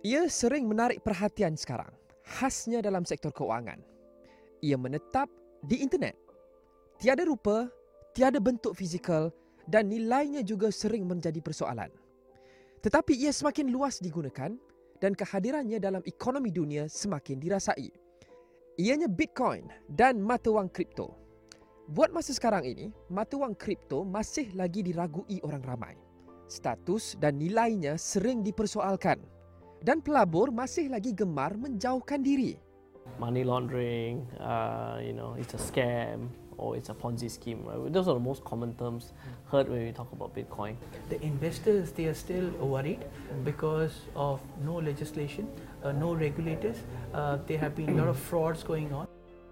Ia sering menarik perhatian sekarang, khasnya dalam sektor keuangan. Ia menetap di internet. Tiada rupa, tiada bentuk fizikal dan nilainya juga sering menjadi persoalan. Tetapi ia semakin luas digunakan dan kehadirannya dalam ekonomi dunia semakin dirasai. Ianya Bitcoin dan mata wang kripto. Buat masa sekarang ini, mata wang kripto masih lagi diragui orang ramai. Status dan nilainya sering dipersoalkan dan pelabur masih lagi gemar menjauhkan diri. Money laundering, it's a scam or it's a Ponzi scheme. Right? Those are the most common terms heard when we talk about Bitcoin. The investors, they are still worried because of no legislation, no regulators. There have been a lot of frauds going on.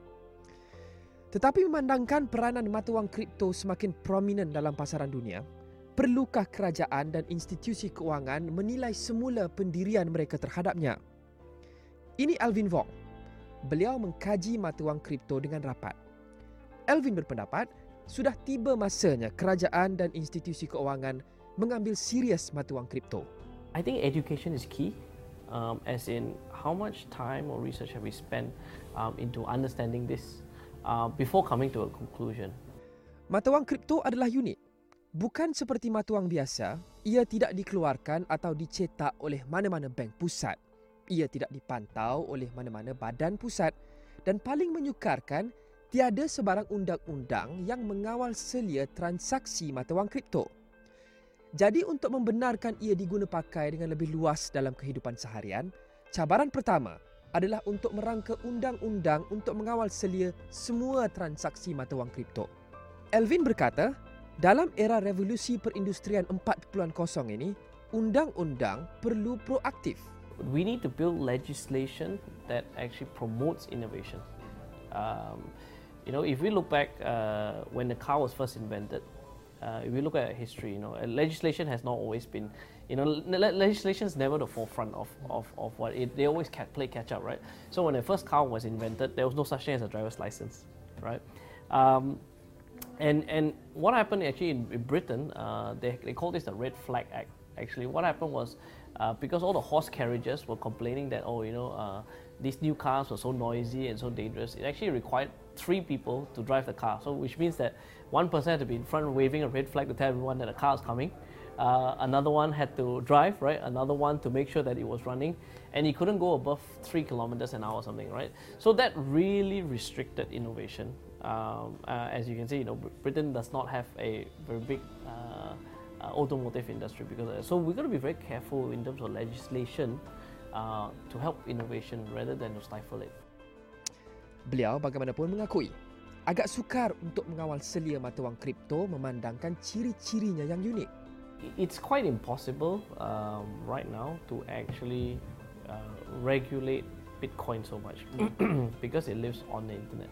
Tetapi memandangkan peranan mata wang kripto semakin prominent dalam pasaran dunia, perlukah kerajaan dan institusi keuangan menilai semula pendirian mereka terhadapnya? Ini Alvin Wong. Beliau mengkaji mata wang kripto dengan rapat. Alvin berpendapat sudah tiba masanya kerajaan dan institusi keuangan mengambil serius mata wang kripto. I think education is key, as in how much time or research have we spent into understanding this before coming to a conclusion. Mata wang kripto adalah unik. Bukan seperti mata wang biasa, ia tidak dikeluarkan atau dicetak oleh mana-mana bank pusat. Ia tidak dipantau oleh mana-mana badan pusat dan paling menyukarkan, tiada sebarang undang-undang yang mengawal selia transaksi mata wang kripto. Jadi untuk membenarkan ia diguna pakai dengan lebih luas dalam kehidupan seharian, cabaran pertama adalah untuk merangka undang-undang untuk mengawal selia semua transaksi mata wang kripto. Alvin berkata, dalam era revolusi perindustrian 4.0 ini, undang-undang perlu proaktif. We need to build legislation that actually promotes innovation. If we look back when the car was first invented, if we look at history, legislation has not always been, legislation is never the forefront of what it. They always play catch up, right? So when the first car was invented, there was no such thing as a driver's license, right? And what happened actually in Britain, they called this the Red Flag Act. Actually, what happened was because all the horse carriages were complaining that these new cars were so noisy and so dangerous, it actually required 3 people to drive the car. So which means that one person had to be in front waving a red flag to tell everyone that a car is coming. Another one had to drive, right? Another one to make sure that it was running, and he couldn't go above 3 kilometers an hour or something, right? So that really restricted innovation. As you can see, Britain does not have a very big automotive industry because of that. So we've got to be very careful in terms of legislation to help innovation rather than to stifle it. Beliau bagaimanapun mengakui, agak sukar untuk mengawal selia mata wang kripto memandangkan ciri-cirinya yang unik. It's quite impossible right now to actually regulate Bitcoin so much because it lives on the internet.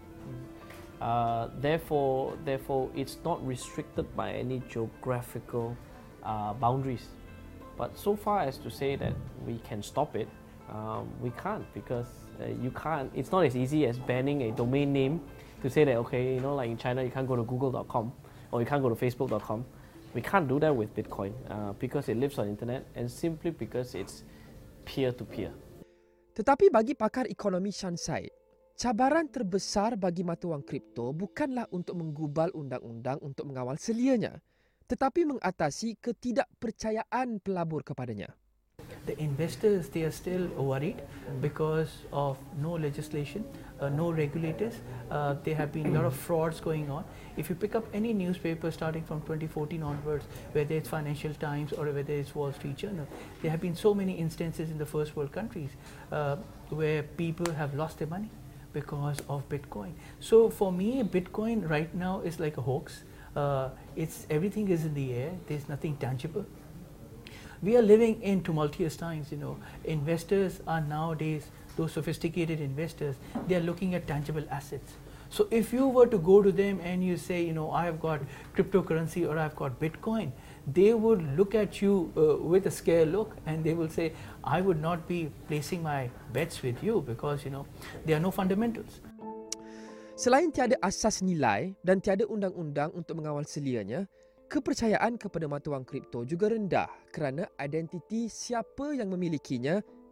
Therefore, it's not restricted by any geographical boundaries. But so far as to say that we can stop it, we can't, because you can't. It's not as easy as banning a domain name to say that, okay, like in China, you can't go to google.com or you can't go to facebook.com. We can't do that with Bitcoin because it lives on the internet and simply because it's peer-to-peer. Tetapi bagi pakar ekonomi Sean Said, cabaran terbesar bagi mata wang kripto bukanlah untuk menggubal undang-undang untuk mengawal selianya, tetapi mengatasi ketidakpercayaan pelabur kepadanya. The investors, they are still worried because of no legislation, no regulators. There have been a lot of frauds going on. If you pick up any newspaper starting from 2014 onwards, whether it's Financial Times or whether it's Wall Street Journal, there have been so many instances in the first world countries where people have lost their money because of Bitcoin. So for me, Bitcoin right now is like a hoax. Everything is in the air. There's nothing tangible. We are living in tumultuous times, Investors are nowadays, those sophisticated investors, they are looking at tangible assets. So if you were to go to them and you say, I have got cryptocurrency or I've got Bitcoin, they would look at you with a scared look and they will say, I would not be placing my bets with you because, there are no fundamentals. Selain tiada asas nilai dan tiada undang-undang untuk mengawal selianya, kepercayaan kepada mata wang kripto juga rendah kerana identiti siapa yang memilikinya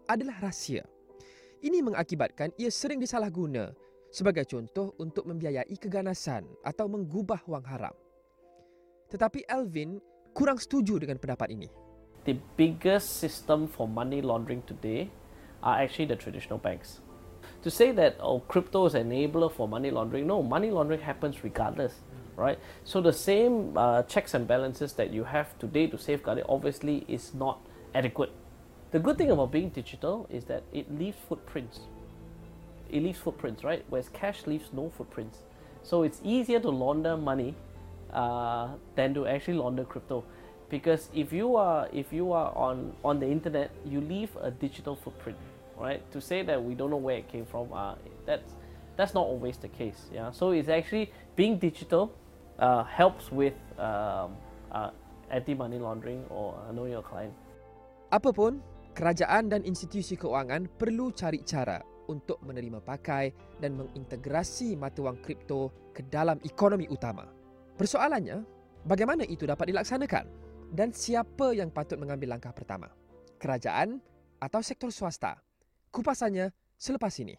adalah rahsia. Ini mengakibatkan ia sering disalahguna sebagai contoh untuk membiayai keganasan atau menggubah wang haram. Tetapi Alvin kurang setuju dengan pendapat ini. The biggest system for money laundering today are actually the traditional banks. To say that crypto is an enabler for money laundering, no, money laundering happens regardless, right? So the same checks and balances that you have today to safeguard it obviously is not adequate. The good thing about being digital is that it leaves footprints. It leaves footprints, right? Whereas cash leaves no footprints. So it's easier to launder money than to actually launder crypto. Because if you are on the internet, you leave a digital footprint, right? To say that we don't know where it came from, that's not always the case. Yeah. So it's actually being digital helps with anti-money laundering or know your client. Apapun, kerajaan dan institusi keuangan perlu cari cara untuk menerima pakai dan mengintegrasi mata wang kripto ke dalam ekonomi utama. Persoalannya, bagaimana itu dapat dilaksanakan? Dan siapa yang patut mengambil langkah pertama? Kerajaan atau sektor swasta? Kupasannya selepas ini.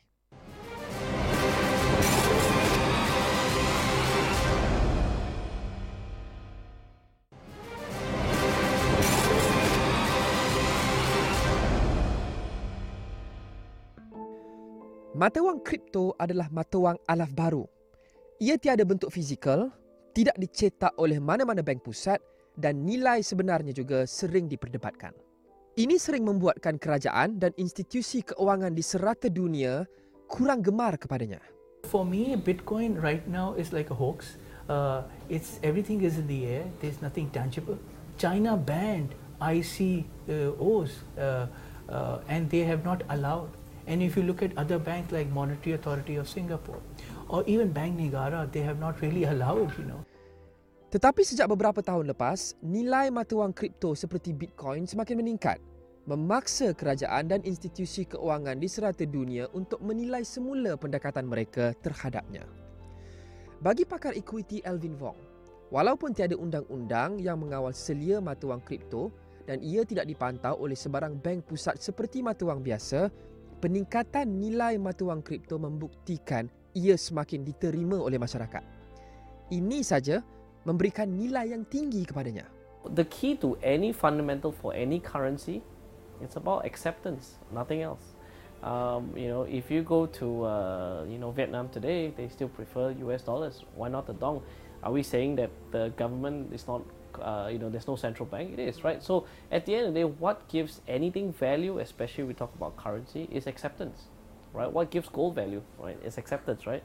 Mata wang kripto adalah mata wang alaf baru. Ia tiada bentuk fizikal, tidak dicetak oleh mana-mana bank pusat dan nilai sebenarnya juga sering diperdebatkan. Ini sering membuatkan kerajaan dan institusi keuangan di serata dunia kurang gemar kepadanya. For me, Bitcoin right now is like a hoax. It's everything is in the air. There's nothing tangible. China banned ICOs and they have not allowed. And if you look at other banks like Monetary Authority of Singapore or even Bank Negara, they have not really allowed, Tetapi sejak beberapa tahun lepas, nilai mata wang kripto seperti Bitcoin semakin meningkat, memaksa kerajaan dan institusi keuangan di serata dunia untuk menilai semula pendekatan mereka terhadapnya. Bagi pakar equity Alvin Wong, walaupun tiada undang-undang yang mengawal selia mata wang kripto dan ia tidak dipantau oleh sebarang bank pusat seperti mata wang biasa, peningkatan nilai mata wang kripto membuktikan ia semakin diterima oleh masyarakat. Ini saja memberikan nilai yang tinggi kepadanya. The key to any fundamental for any currency, it's about acceptance, nothing else. If you go to Vietnam today, they still prefer US dollars. Why not the dong? Are we saying that the government is not, there's no central bank? It is, right? So at the end of the day, what gives anything value, especially we talk about currency, is acceptance, right? What gives gold value, right? Is acceptance, right?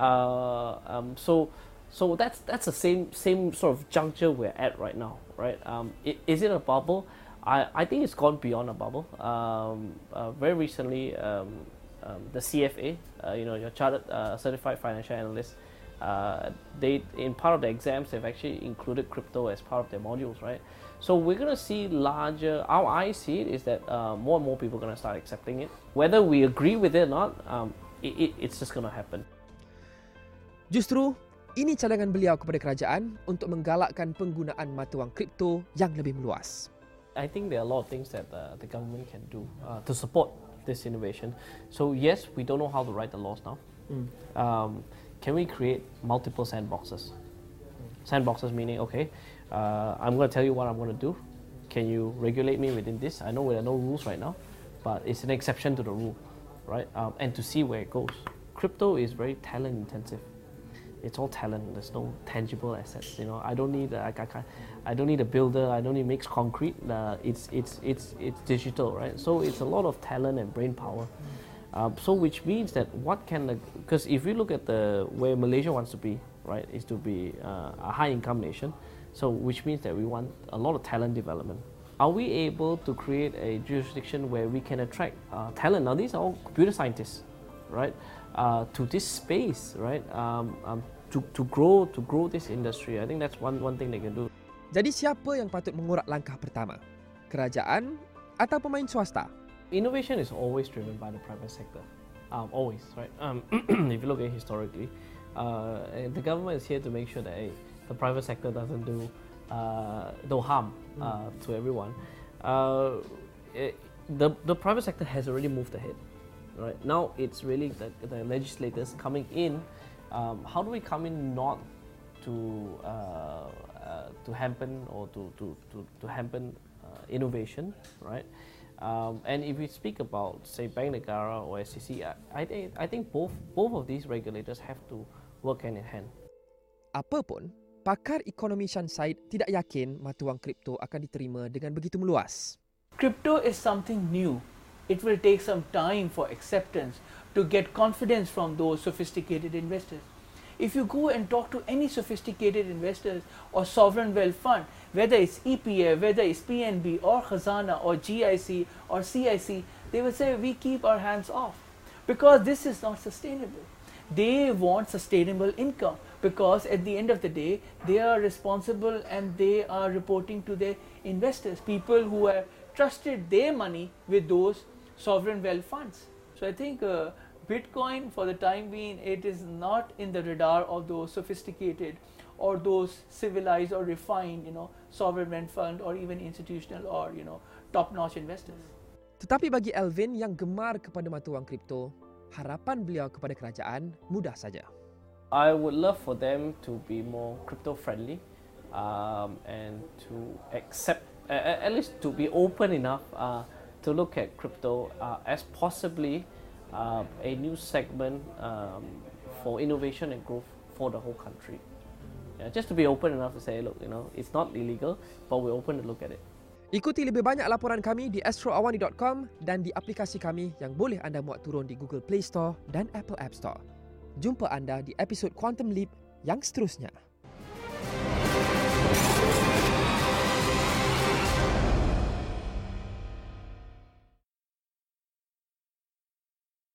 So that's the same sort of juncture we're at right now, right? Is it a bubble? I think it's gone beyond a bubble. Very recently, the CFA, your Chartered Certified Financial Analyst, they in part of the exams they've actually included crypto as part of their modules, right? So we're going to see larger. How I see it is that more and more people are going to start accepting it. Whether we agree with it or not, it's just going to happen. Justru ini cadangan beliau kepada kerajaan untuk menggalakkan penggunaan mata wang kripto yang lebih meluas. I think there are a lot of things that the government can do to support this innovation. So yes, we don't know how to write the laws now. Can we create multiple sandboxes? Sandboxes meaning, okay, I'm going to tell you what I'm going to do. Can you regulate me within this? I know there are no rules right now, but it's an exception to the rule, right? And to see where it goes. Crypto is very talent intensive. It's all talent. There's no tangible assets. I don't need I don't need a builder. I don't need mix concrete. It's digital, right? So it's a lot of talent and brain power. So which means that because if you look at where Malaysia wants to be, right, is to be a high income nation. So which means that we want a lot of talent development. Are we able to create a jurisdiction where we can attract talent? Now these are all computer scientists, right? To this space, right? To grow this industry. I think that's one thing they can do. Jadi siapa yang patut mengurak langkah pertama? Kerajaan atau pemain swasta? Innovation is always driven by the private sector. Always, right? If you look at it historically, the government is here to make sure that the private sector doesn't do no harm to everyone. the private sector has already moved ahead. Right now, it's really the legislators coming in. How do we come in not to hamper or to hamper innovation, right? And if we speak about, say, Bank Negara or SCC, I think both of these regulators have to work hand in hand. Apapun, pakar ekonomi Shan Said tidak yakin mata wang kripto akan diterima dengan begitu meluas. Crypto is something new. It will take some time for acceptance to get confidence from those sophisticated investors. If you go and talk to any sophisticated investors or sovereign wealth fund, whether it's EPF, whether it's PNB or Khazana or GIC or CIC, they will say we keep our hands off because this is not sustainable. They want sustainable income because at the end of the day, they are responsible and they are reporting to their investors, people who have trusted their money with those sovereign wealth funds. So I think Bitcoin, for the time being, it is not in the radar of those sophisticated or those civilized or refined, sovereign wealth fund or even institutional or, top-notch investors. Tetapi bagi Alvin yang gemar kepada mata wang kripto, harapan beliau kepada kerajaan mudah saja. I would love for them to be more crypto-friendly and to accept, at least to be open enough to look at crypto as possibly a new segment for innovation and growth for the whole country. Yeah, just to be open enough to say, look, it's not illegal, but we're open to look at it. Ikuti lebih banyak laporan kami di astroawani.com dan di aplikasi kami yang boleh anda muat turun di Google Play Store dan Apple App Store. Jumpa anda di episod Quantum Leap yang seterusnya.